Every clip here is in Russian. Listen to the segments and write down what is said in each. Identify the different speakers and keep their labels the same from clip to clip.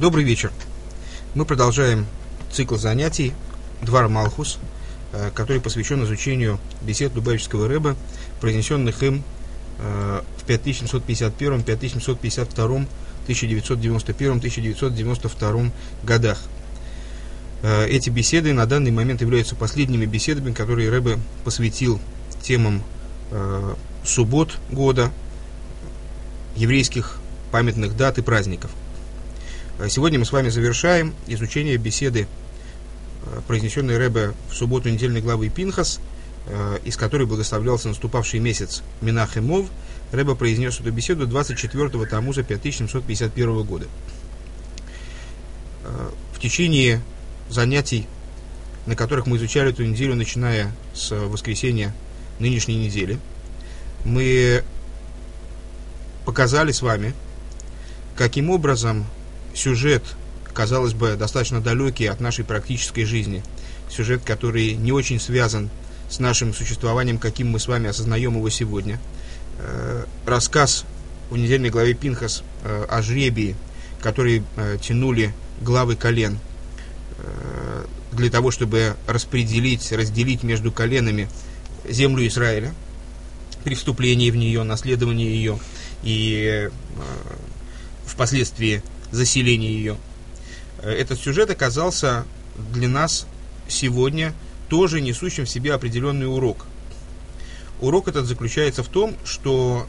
Speaker 1: Добрый вечер. Мы продолжаем цикл занятий Двар Малхус, который посвящен изучению бесед Лубавического Ребе, произнесенных им в 5751, 5752, 1991, 1992 годах. Эти беседы на данный момент являются последними беседами, которые Ребе посвятил темам суббот года, еврейских памятных дат и праздников. Сегодня мы с вами завершаем изучение беседы, произнесенной Ребе в субботу недельной главы Пинхас, из которой благословлялся наступавший месяц Менахем Ов. Ребе произнес эту беседу 24-го Тамуза 5751 года. В течение занятий, на которых мы изучали эту неделю, начиная с воскресенья нынешней недели, мы показали с вами, каким образом сюжет, казалось бы, достаточно далекий от нашей практической жизни, сюжет, который не очень связан с нашим существованием, каким мы с вами осознаем его сегодня. Рассказ в недельной главе Пинхас о жребии, который тянули главы колен для того, чтобы разделить между коленами землю Израиля при вступлении в нее, наследовании ее и впоследствии заселение ее. Этот сюжет оказался для нас сегодня тоже несущим в себе определенный урок. Урок этот заключается в том, что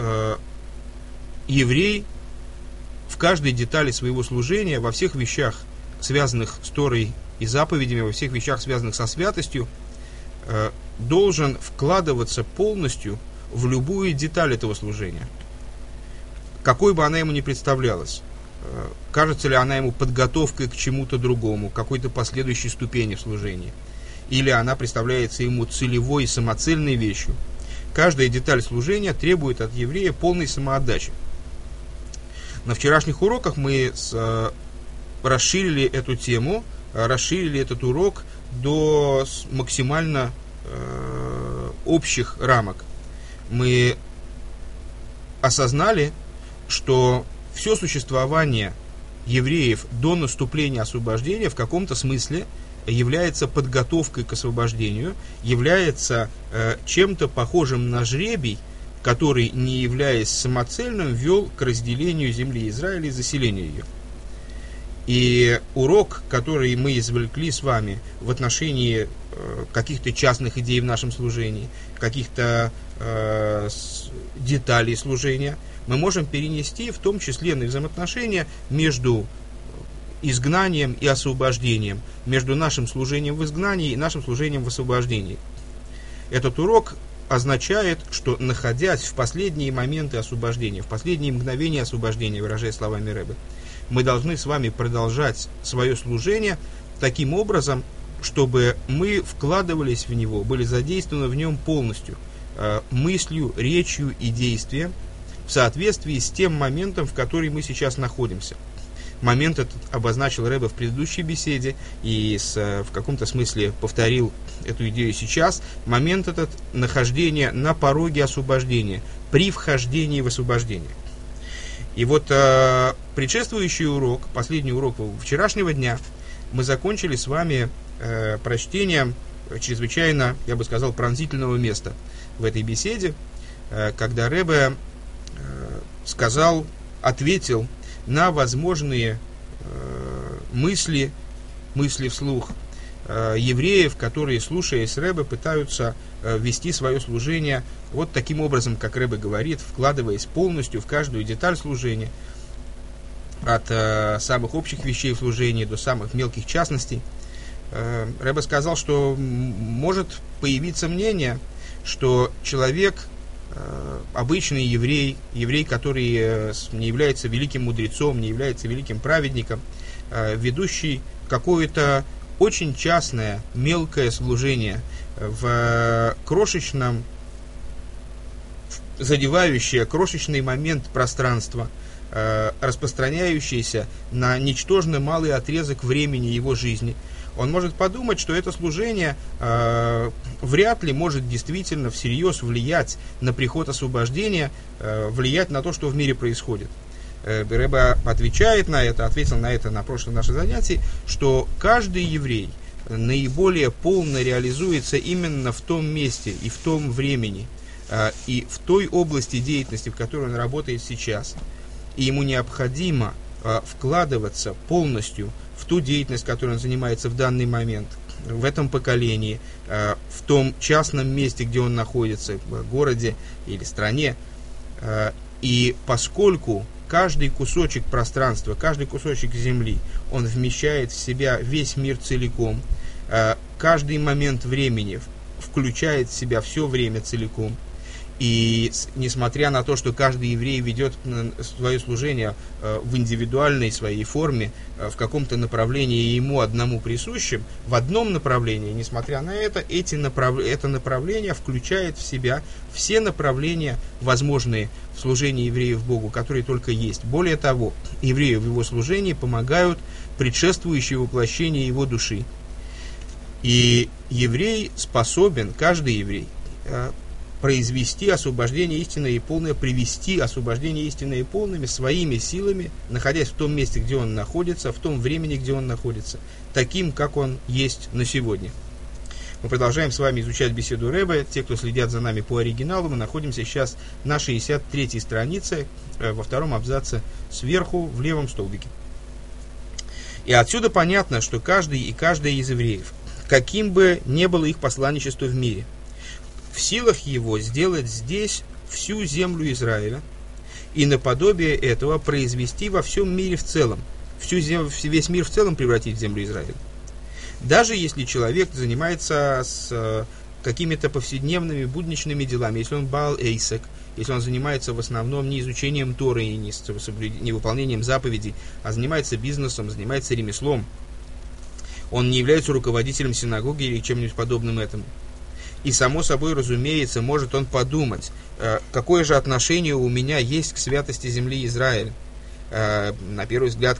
Speaker 1: еврей в каждой детали своего служения, во всех вещах, связанных с Торой и заповедями, во всех вещах, связанных со святостью, должен вкладываться полностью в любую деталь этого служения, какой бы она ему ни представлялась. Кажется ли она ему подготовкой к чему-то другому, какой-то последующей ступени в служении, или она представляется ему целевой и самоцельной вещью. Каждая деталь служения требует от еврея полной самоотдачи. На вчерашних уроках мы расширили эту тему, расширили этот урок до максимально общих рамок. Мы осознали, что все существование евреев до наступления освобождения в каком-то смысле является подготовкой к освобождению, является чем-то похожим на жребий, который, не являясь самоцельным, вел к разделению земли Израиля и заселению ее. И урок, который мы извлекли с вами в отношении каких-то частных идей в нашем служении, каких-то деталей служения, мы можем перенести в том числе на взаимоотношения между изгнанием и освобождением, между нашим служением в изгнании и нашим служением в освобождении. Этот урок означает, что, находясь в последние моменты освобождения, в последние мгновения освобождения, выражая словами Ребе, мы должны с вами продолжать свое служение таким образом, чтобы мы вкладывались в него, были задействованы в нем полностью, мыслью, речью и действием, в соответствии с тем моментом, в который мы сейчас находимся. Момент этот обозначил Ребе в предыдущей беседе и в каком-то смысле повторил эту идею сейчас. Момент этот — нахождение на пороге освобождения, при вхождении в освобождение. И вот предшествующий урок, последний урок вчерашнего дня, мы закончили с вами прочтением чрезвычайно, я бы сказал, пронзительного места в этой беседе, когда Ребе ответил на возможные мысли вслух евреев, которые, слушаясь Ребе, пытаются вести свое служение вот таким образом, как Ребе говорит, вкладываясь полностью в каждую деталь служения, от самых общих вещей в служении до самых мелких частностей. Ребе сказал, что может появиться мнение, что человек, обычный еврей, который не является великим мудрецом, не является великим праведником, ведущий какое-то очень частное, мелкое служение в крошечном, задевающее крошечный момент пространства, распространяющийся на ничтожно малый отрезок времени его жизни, он может подумать, что это служение вряд ли может действительно всерьез влиять на приход освобождения, влиять на то, что в мире происходит. Рэбе ответил на это на прошлом нашем занятии, что каждый еврей наиболее полно реализуется именно в том месте и в том времени, и в той области деятельности, в которой он работает сейчас. И ему необходимо вкладываться полностью в ту деятельность, которой он занимается в данный момент, в этом поколении, в том частном месте, где он находится, в городе или стране. И поскольку каждый кусочек пространства, каждый кусочек земли, он вмещает в себя весь мир целиком, каждый момент времени включает в себя все время целиком. И несмотря на то, что каждый еврей ведет свое служение в индивидуальной своей форме, в каком-то направлении ему одному присущем, в одном направлении, несмотря на это, это направление включает в себя все направления, возможные в служении евреев Богу, которые только есть. Более того, еврею в его служении помогают предшествующие воплощения его души. И еврей способен, каждый еврей, произвести освобождение истинное и полное, привести освобождение истинное и полными своими силами, находясь в том месте, где он находится, в том времени, где он находится, таким, как он есть на сегодня. Мы продолжаем с вами изучать беседу Рэбе. Те, кто следят за нами по оригиналу, мы находимся сейчас на 63-й странице, во втором абзаце сверху, в левом столбике. И отсюда понятно, что каждый и каждая из евреев, каким бы ни было их посланничество в мире, в силах его сделать здесь всю землю Израиля и наподобие этого произвести во всем мире в целом, весь мир в целом превратить в землю Израиля. Даже если человек занимается с какими-то повседневными будничными делами, если он Баал Эйсек, если он занимается в основном не изучением Торы и не выполнением заповедей, а занимается бизнесом, занимается ремеслом, он не является руководителем синагоги или чем-нибудь подобным этому. И, само собой, разумеется, может он подумать, какое же отношение у меня есть к святости земли Израиля. На первый взгляд,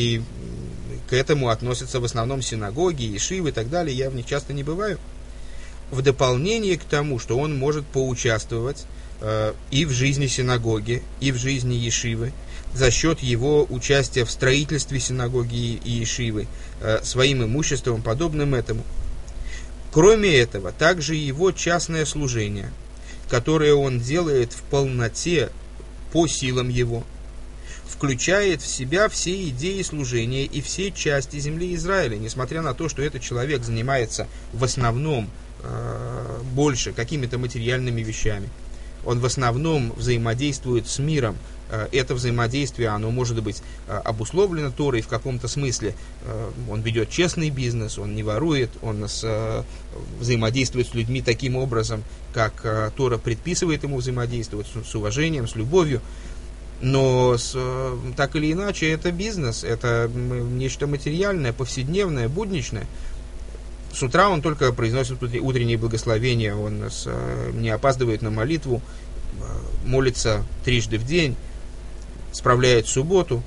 Speaker 1: к этому относятся в основном синагоги, ешивы и так далее, я в них часто не бываю. В дополнение к тому, что он может поучаствовать и в жизни синагоги, и в жизни ешивы, за счет его участия в строительстве синагоги и ешивы, своим имуществом, подобным этому. Кроме этого, также его частное служение, которое он делает в полноте по силам его, включает в себя все идеи служения и все части земли Израиля, несмотря на то, что этот человек занимается в основном больше какими-то материальными вещами. Он в основном взаимодействует с миром. Это взаимодействие, оно может быть обусловлено Торой в каком-то смысле. Он ведет честный бизнес, он не ворует, он взаимодействует с людьми таким образом, как Тора предписывает ему взаимодействовать, с уважением, с любовью. Но так или иначе, это бизнес, это нечто материальное, повседневное, будничное. С утра он только произносит утренние благословения, он не опаздывает на молитву, молится трижды в день, справляет субботу.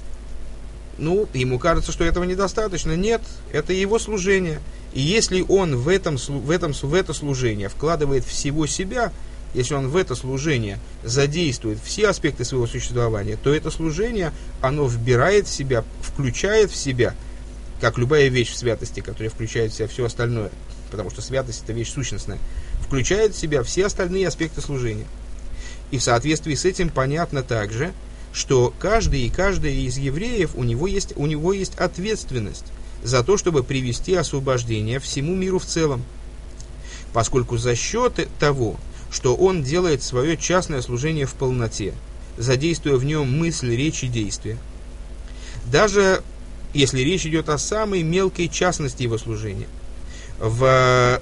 Speaker 1: Ему кажется, что этого недостаточно. Нет, это его служение. И если он в это служение вкладывает всего себя, если он в это служение задействует все аспекты своего существования, то это служение, оно вбирает в себя, включает в себя, как любая вещь в святости, которая включает в себя все остальное, потому что святость – это вещь сущностная, включает в себя все остальные аспекты служения. И в соответствии с этим понятно также, что каждый и каждая из евреев, у него есть ответственность за то, чтобы привести освобождение всему миру в целом. Поскольку за счет того, что он делает свое частное служение в полноте, задействуя в нем мысль, речь и действие, даже если речь идет о самой мелкой частности его служения, в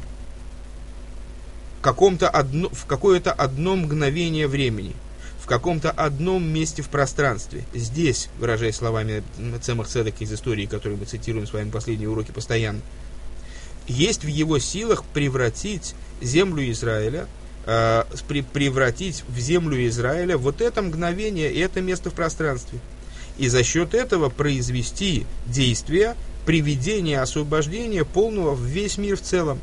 Speaker 1: какое-то одно мгновение времени, в каком-то одном месте в пространстве, здесь, выражаясь словами Цемах Цедека из истории, которую мы цитируем с вами в последние уроки постоянно, есть в его силах превратить землю Израиля, превратить в землю Израиля вот это мгновение и это место в пространстве. И за счет этого произвести действие приведения освобождения полного в весь мир в целом.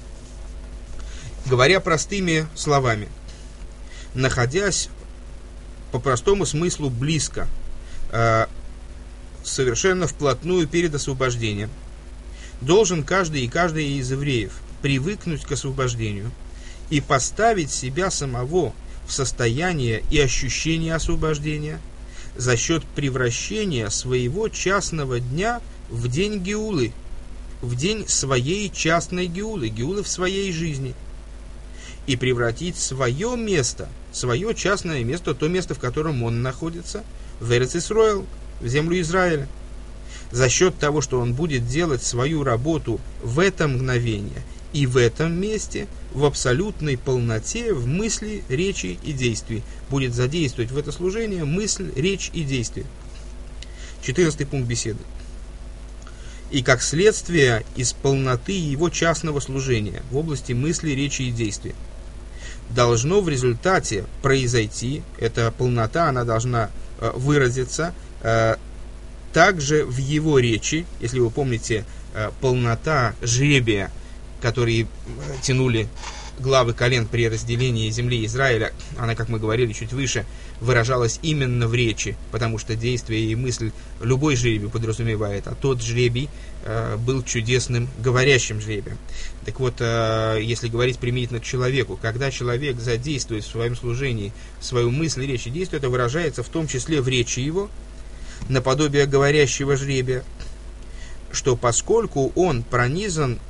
Speaker 1: Говоря простыми словами, находясь по простому смыслу близко совершенно вплотную перед освобождением, должен каждый и каждая из евреев привыкнуть к освобождению и поставить себя самого в состояние и ощущение освобождения за счет превращения своего частного дня в день Геулы, в день своей частной Геулы, Геулы в своей жизни, и превратить свое место, свое частное место, то место, в котором он находится, в Эрец Исроэл, в землю Израиля, за счет того, что он будет делать свою работу в это мгновение и в этом месте, в абсолютной полноте, в мысли, речи и действии. Будет задействовать в это служение мысль, речь и действие. 14 пункт беседы. И как следствие из полноты его частного служения в области мысли, речи и действия должно в результате произойти, эта полнота, она должна выразиться также в его речи. Если вы помните, полнота жребия, который тянули главы колен при разделении земли Израиля, она, как мы говорили чуть выше, выражалась именно в речи, потому что действие и мысль любой жребий подразумевает, а тот жребий был чудесным говорящим жребием. Так вот, если говорить применительно к человеку, когда человек задействует в своем служении свою мысль, речь и действие, это выражается в том числе в речи его, наподобие говорящего жребия, что поскольку он пронизан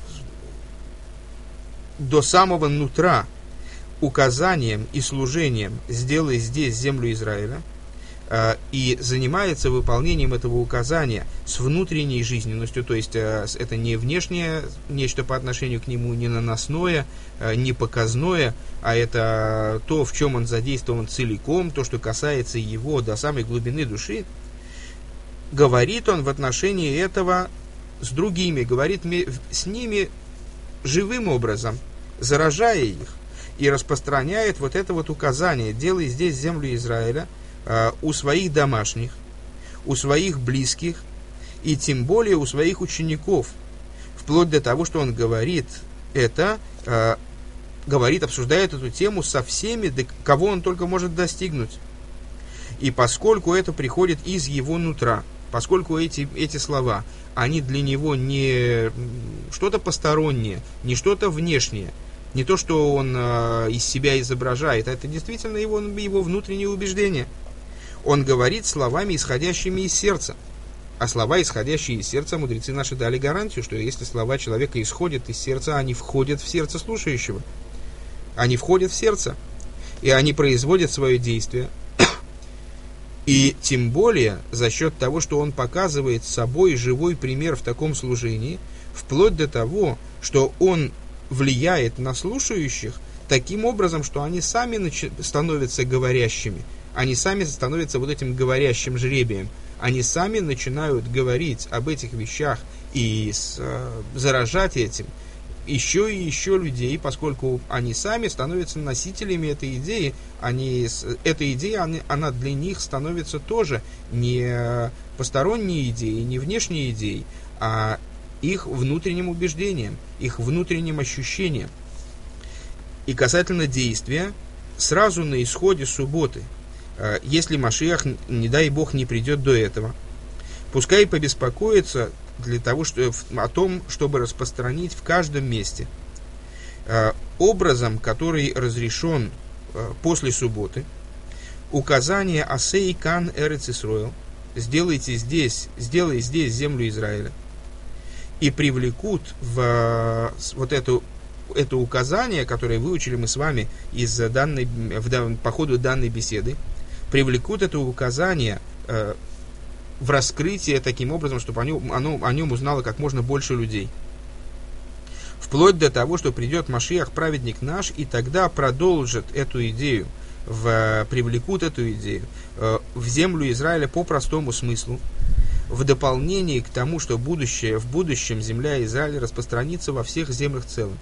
Speaker 1: до самого нутра указанием и служением «сделай здесь землю Израиля», и занимается выполнением этого указания с внутренней жизненностью, то есть это не внешнее нечто по отношению к нему, не наносное, не показное, а это то, в чем он задействован целиком, то, что касается его до самой глубины души. Говорит он в отношении этого с другими, говорит с ними живым образом, заражая их, и распространяет вот это вот указание «делай здесь землю Израиля» у своих домашних, у своих близких, и тем более у своих учеников, вплоть до того, что он говорит это, обсуждает эту тему со всеми, до кого он только может достигнуть. И поскольку это приходит из его нутра, поскольку эти слова, они для него не что-то постороннее, не что-то внешнее, не то, что он из себя изображает, а это действительно его внутреннее убеждение. Он говорит словами, исходящими из сердца. А слова, исходящие из сердца, мудрецы наши дали гарантию, что если слова человека исходят из сердца, они входят в сердце слушающего. Они входят в сердце, и они производят свое действие. И тем более за счет того, что он показывает собой живой пример в таком служении, вплоть до того, что он влияет на слушающих таким образом, что они сами становятся говорящими, они сами становятся вот этим говорящим жребием, они сами начинают говорить об этих вещах и заражать этим еще и еще людей, поскольку они сами становятся носителями этой идеи, эта идея, она для них становится тоже не посторонней идеей, не внешней идеей, а их внутренним убеждением, их внутренним ощущением. И касательно действия, сразу на исходе субботы, если Машиах, не дай Бог, не придет до этого, пускай побеспокоится о том, чтобы распространить в каждом месте образом, который разрешен после субботы, указание «Асей кан эрец Исроэл», сделай здесь землю Израиля, и привлекут в вот это указание, которое выучили мы с вами по ходу данной беседы, привлекут это указание в раскрытие таким образом, чтобы о нем узнало как можно больше людей. Вплоть до того, что придет Машиах, праведник наш, и тогда продолжит эту идею, привлекут эту идею в землю Израиля по простому смыслу, в дополнение к тому, что в будущем земля Израиля распространится во всех землях целым.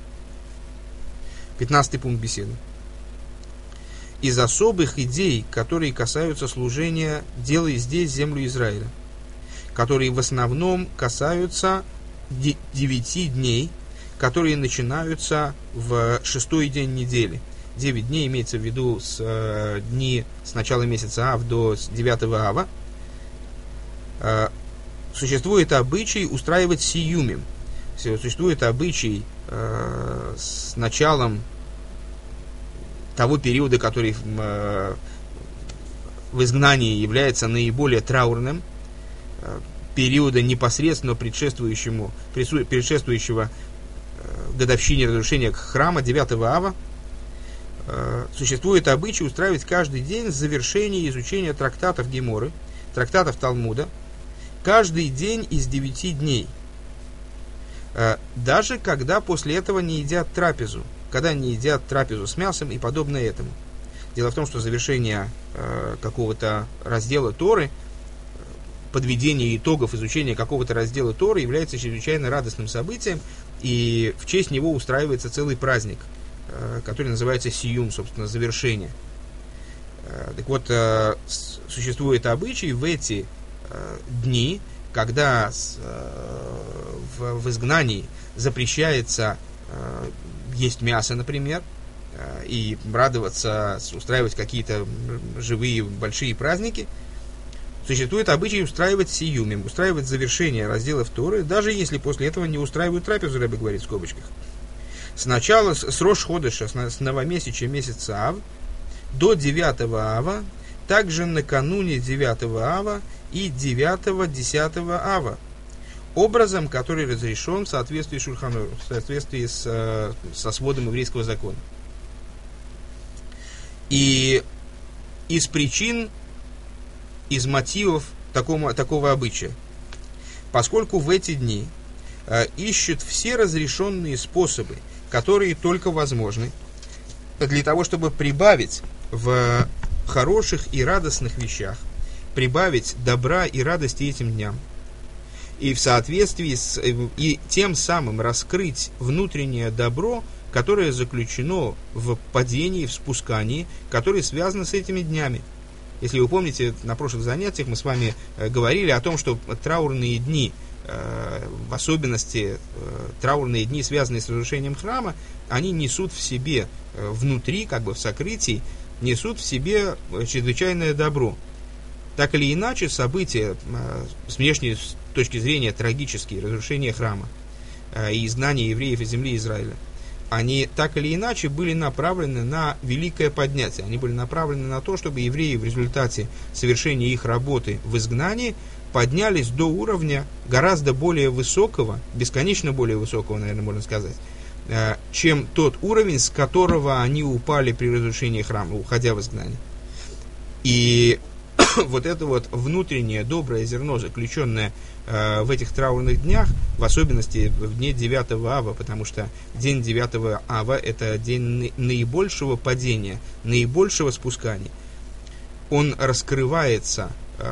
Speaker 1: 15 пункт беседы. Из особых идей, которые касаются служения «делай здесь землю Израиля», которые в основном касаются 9 дней, которые начинаются в 6-й день недели. 9 дней имеется в виду с начала месяца Ав до 9 Ава, Существует обычай устраивать сиюмим. Существует обычай с началом того периода, который в изгнании является наиболее траурным, периода непосредственно предшествующего годовщине разрушения храма 9 ава, существует обычай устраивать каждый день завершение изучения трактатов Геморы, трактатов Талмуда, каждый день из 9 дней, даже когда после этого не едят трапезу, когда не едят трапезу с мясом и подобное этому. Дело в том, что завершение какого-то раздела Торы, подведение итогов изучения какого-то раздела Торы является чрезвычайно радостным событием, и в честь него устраивается целый праздник, который называется сиюм, собственно, завершение. Так вот, существует обычай в эти дни, когда в изгнании запрещается есть мясо, например, и радоваться, устраивать какие-то живые большие праздники, существует обычай устраивать сиюмим, устраивать завершение разделов Торы, даже если после этого не устраивают трапезу, Ребе говорит в скобочках. Сначала с Рош Ходеша, с новомесяча месяца Ав, до 9 Ава, также накануне 9 Ава и 9-10 Ава, образом, который разрешен в соответствии с Шульхан Арух, в соответствии со сводом еврейского закона. И из причин, из мотивов такого обычая, поскольку в эти дни ищут все разрешенные способы, которые только возможны, для того, чтобы прибавить в хороших и радостных вещах, прибавить добра и радости этим дням, и в соответствии и тем самым раскрыть внутреннее добро, которое заключено в падении, в спускании, которое связано с этими днями. Если вы помните, на прошлых занятиях мы с вами говорили о том, что траурные дни, в особенности траурные дни, связанные с разрушением храма, они несут в себе внутри, как бы в сокрытии, несут в себе чрезвычайное добро. Так или иначе, события с внешней точки зрения трагические, разрушение храма и изгнание евреев из земли Израиля, они так или иначе были направлены на великое поднятие. Они были направлены на то, чтобы евреи в результате совершения их работы в изгнании поднялись до уровня гораздо более высокого, бесконечно более высокого, наверное, можно сказать, чем тот уровень, с которого они упали при разрушении храма, уходя в изгнание. И вот это вот внутреннее доброе зерно, заключенное в этих траурных днях, в особенности в дне 9 ава, потому что день 9 ава – это день наибольшего падения, наибольшего спускания. Он раскрывается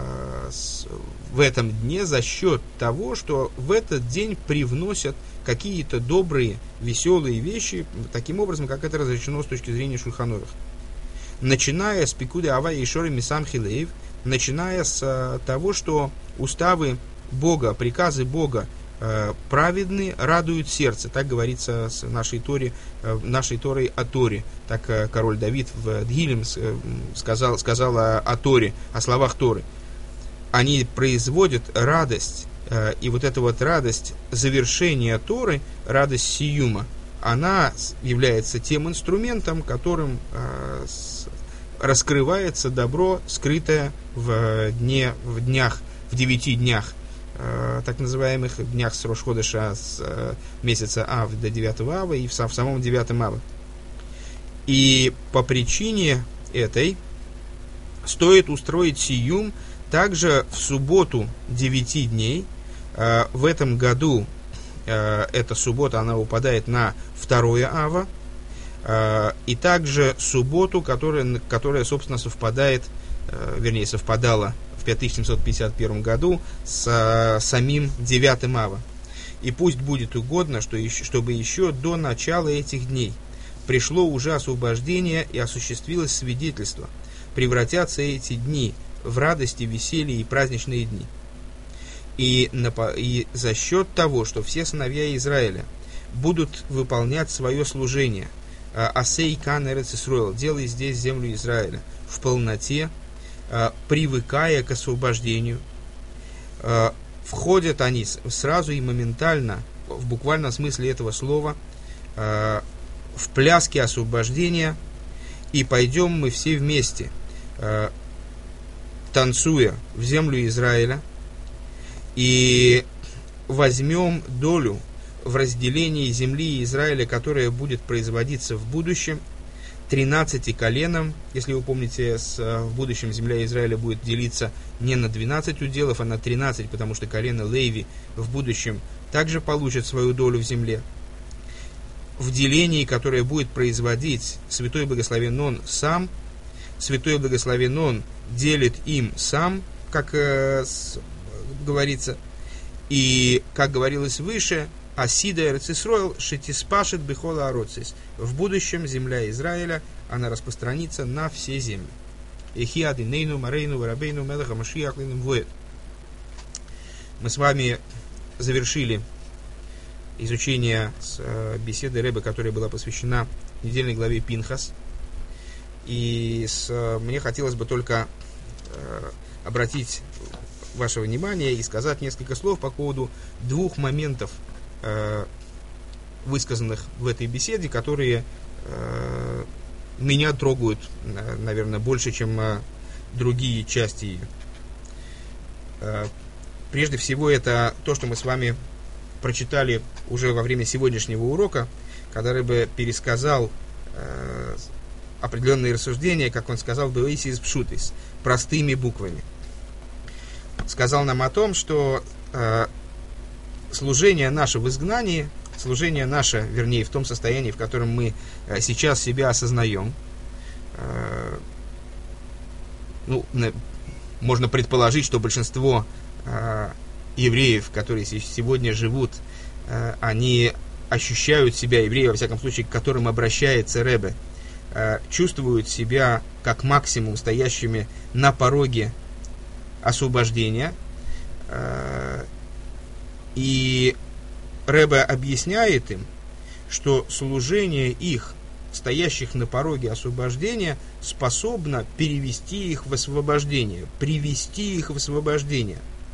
Speaker 1: в этом дне за счет того, что в этот день привносят какие-то добрые, веселые вещи, таким образом, как это разрешено с точки зрения Шульхан Арух. Начиная с Пикуды Ава и Шори Мисам Хилеев, начиная с того, что уставы Бога, приказы Бога праведные радуют сердце. Так говорится с нашей Торой о Торе. Так король Давид в Дгилем сказал о Торе, о словах Торы. Они производят радость, и вот эта вот радость завершения Торы, радость сиюма, она является тем инструментом, которым раскрывается добро, скрытое в 9 днях, так называемых днях с Рош Ходеша, с месяца Ав до 9 Ава и в самом 9 Ава. И по причине этой стоит устроить сиюм также в субботу 9 дней. В этом году эта суббота, она упадает на 2 Ава, и также субботу, которая собственно, совпадала в 5751 году с самим 9 Ава. И пусть будет угодно, чтобы еще до начала этих дней пришло уже освобождение и осуществилось свидетельство, превратятся эти дни в радости, веселье и праздничные дни. И за счет того, что все сыновья Израиля будут выполнять свое служение, Асей Кан Эрец Исроэл, делай здесь землю Израиля в полноте, привыкая к освобождению, входят они сразу и моментально, в буквальном смысле этого слова, в пляски освобождения, и пойдем мы все вместе, танцуя в землю Израиля, и возьмем долю в разделении земли Израиля, которая будет производиться в будущем, 13 коленам. Если вы помните, в будущем земля Израиля будет делиться не на 12 уделов, а на 13, потому что колено Леви в будущем также получит свою долю в земле. В делении, которое будет производить Святой Благословен Он сам, Святой Благословен Он делит им сам, как говорится, и, как говорилось выше, Асида Эрец Исроэл шетиспашет бихола ароцис. В будущем земля Израиля, она распространится на все земли. Эхи адинейну марейну варабейну мелаха машиах линем воет. Мы с вами завершили изучение беседы Ребе, которая была посвящена недельной главе Пинхас. И мне хотелось бы только обратить ваше внимание и сказать несколько слов по поводу двух моментов, высказанных в этой беседе, которые меня трогают, наверное, больше, чем другие части ее. Прежде всего, это то, что мы с вами прочитали уже во время сегодняшнего урока, когда Ребе пересказал определенные рассуждения, как он сказал, «Беисис пшутис», простыми буквами. Сказал нам о том, что служение наше в изгнании, служение наше, вернее, в том состоянии, в котором мы сейчас себя осознаем, можно предположить, что большинство евреев, которые сегодня живут, они ощущают себя, евреи, во всяком случае, к которым обращается Ребе, чувствуют себя как максимум стоящими на пороге освобождения. И Ребе объясняет им, что служение их, стоящих на пороге освобождения, способно перевести их в освобождение, привести их в освобождение.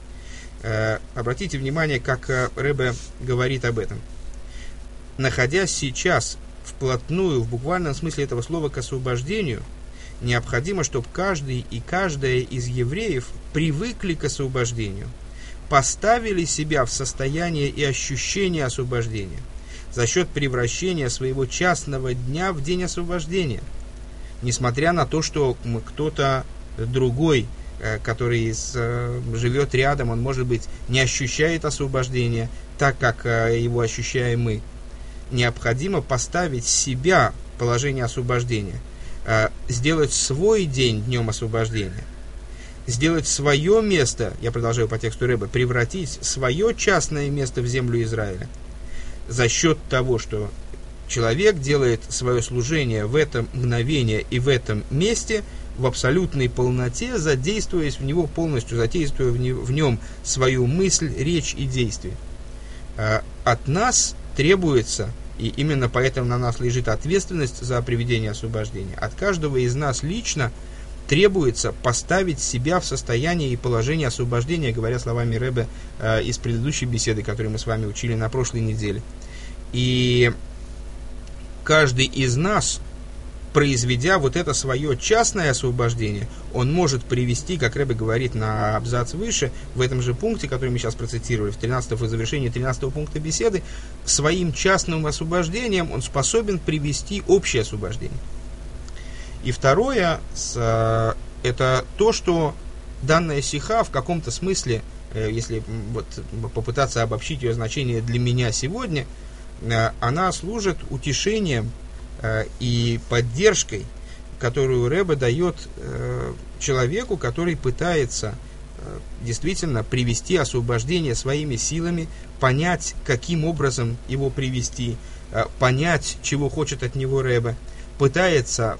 Speaker 1: Обратите внимание, как Ребе говорит об этом. Находясь сейчас вплотную, в буквальном смысле этого слова, к освобождению, необходимо, чтобы каждый и каждая из евреев привыкли к освобождению, поставили себя в состояние и ощущение освобождения за счет превращения своего частного дня в день освобождения. Несмотря на то, что кто-то другой, который живет рядом, он, может быть, не ощущает освобождения так, как его ощущаем мы. Необходимо поставить себя в положение освобождения, сделать свой день днем освобождения, сделать свое место, я продолжаю по тексту Ребе, превратить свое частное место в землю Израиля за счет того, что человек делает свое служение в это мгновение и в этом месте в абсолютной полноте, задействуясь в него полностью, задействуя в нем свою мысль, речь и действие. От нас требуется, и именно поэтому на нас лежит ответственность за приведение освобождения, от каждого из нас лично требуется поставить себя в состояние и положение освобождения, говоря словами Ребе из предыдущей беседы, которую мы с вами учили на прошлой неделе. И каждый из нас, произведя вот это свое частное освобождение, он может привести, как Ребе говорит на абзац выше, в этом же пункте, который мы сейчас процитировали, в завершении 13 пункта беседы, своим частным освобождением он способен привести общее освобождение. И второе, это то, что данная сиха в каком-то смысле, если вот попытаться обобщить ее значение для меня сегодня, она служит утешением и поддержкой, которую Ребе дает человеку, который пытается действительно привести освобождение своими силами, понять, каким образом его привести, понять, чего хочет от него Ребе, пытается,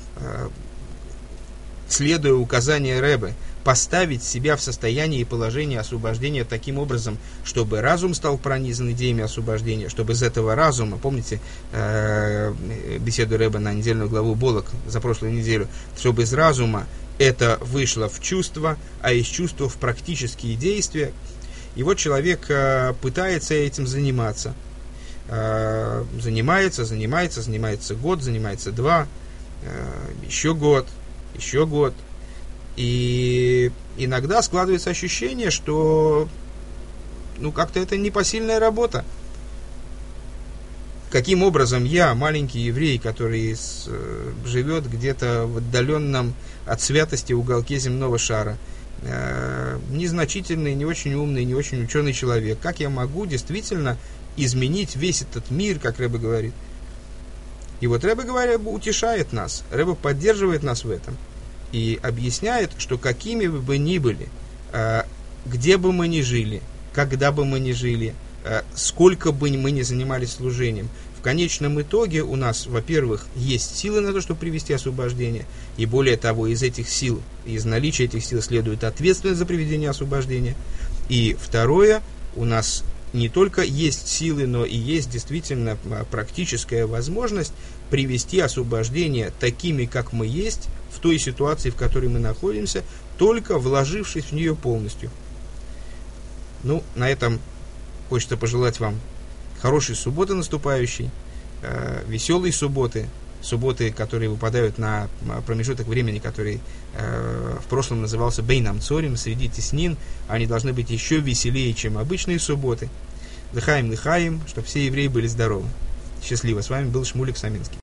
Speaker 1: следуя указанию Ребе, поставить себя в состояние и положение освобождения таким образом, чтобы разум стал пронизан идеями освобождения, чтобы из этого разума, помните беседу Ребе на недельную главу Болок за прошлую неделю, чтобы из разума это вышло в чувства, а из чувства в практические действия, И вот человек пытается этим заниматься. Занимается год, занимается 2, еще год. И иногда складывается ощущение, что как-то это непосильная работа. Каким образом я, маленький еврей, который живет где-то в отдаленном от святости уголке земного шара, незначительный, не очень умный, не очень ученый человек, как я могу действительно изменить весь этот мир, как Ребе говорит? И вот Ребе, утешает нас, Ребе поддерживает нас в этом и объясняет, что какими бы мы ни были, где бы мы ни жили, когда бы мы ни жили, сколько бы мы ни занимались служением, в конечном итоге у нас, во-первых, есть силы на то, чтобы привести освобождение, и более того, из этих сил, из наличия этих сил следует ответственность за приведение освобождения. И второе, у нас не только есть силы, но и есть действительно практическая возможность привести освобождение такими, как мы есть, в той ситуации, в которой мы находимся, только вложившись в нее полностью. На этом хочется пожелать вам хорошей субботы наступающей, веселой субботы, которые выпадают на промежуток времени, который в прошлом назывался Бейн Амцорим, среди теснин. Они должны быть еще веселее, чем обычные субботы. Лыхаим, чтобы все евреи были здоровы. Счастливо. С вами был Шмулик Саминский.